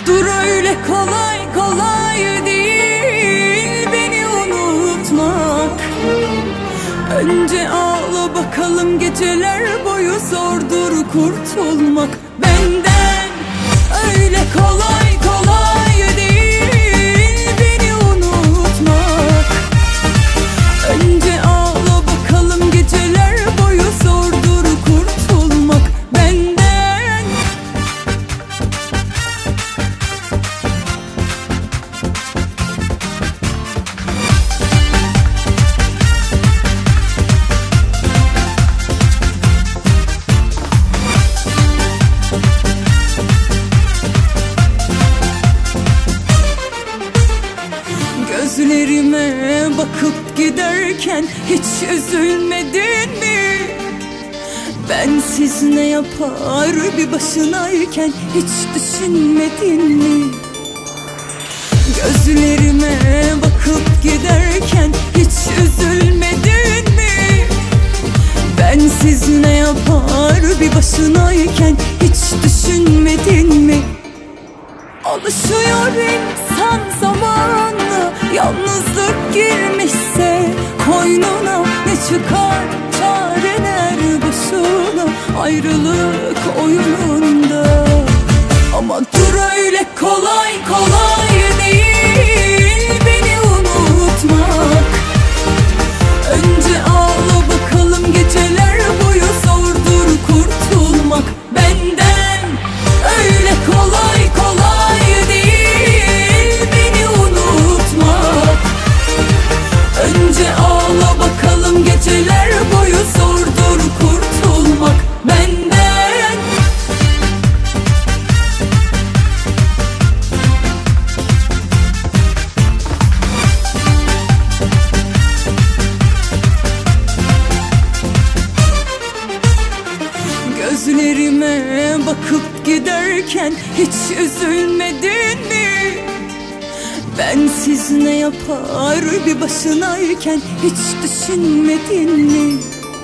Dur öyle kolay kolay değil beni unutmak. Önce ağla bakalım, geceler boyu zordur kurtulmak benden. Öyle kolay kolay değil beni unutmak. Önce ağla bakalım, geceler boyu zordur kurtulmak benden. Gözlerime bakıp giderken hiç üzülmedin mi? Bensiz ne yapar bir başınayken hiç düşünmedin mi? Gözlerime bakıp giderken hiç üzülmedin mi? Bensiz ne yapar bir başınayken hiç düşünmedin mi? Alışıyor insan zamanla, yalnızlık girmişse koynuna, ne çıkar çareler boşuna ayrılık oyununda. Ama dur öyle kolay kolay değil beni unutmak. Önce ağla bakalım, geceler boyu zordur kurtulmak benden. Öyle kolay kolay değil beni unutmak. Önce ağla bakalım, geceler boyu zordur kurtulmak benden. Gözlerime bakıp giderken hiç üzülmedin mi? Bensiz ne yapar bir başınayken hiç düşünmedin mi?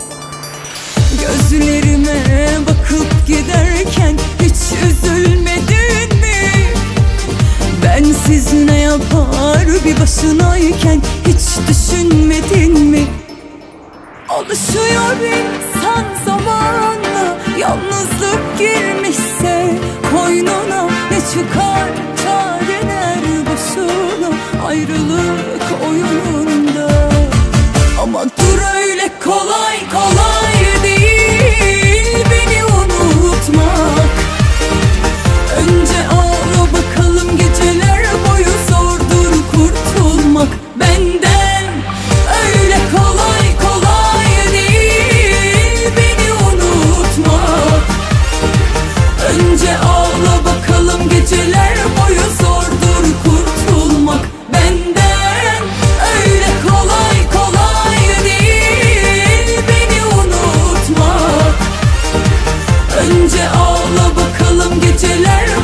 Gözlerime bakıp giderken hiç üzülmedin mi? Bensiz ne yapar bir başınayken hiç düşünmedin mi? Alışıyor insan zamanla, yalnızlık girmişse koynuna, ne çıkar çareler boşuna ayrılık oyununda. Ama dur öyle kolay kolay değil beni unutmak. Önce ağla bakalım, geceler boyu zordur kurtulmak benden. Öyle kolay kolay değil beni unutmak. Önce ağla bakalım, geceler boyu zordur kurtulmak benden. Öyle kolay kolay değil beni unutmak. Önce ağla bakalım, geceler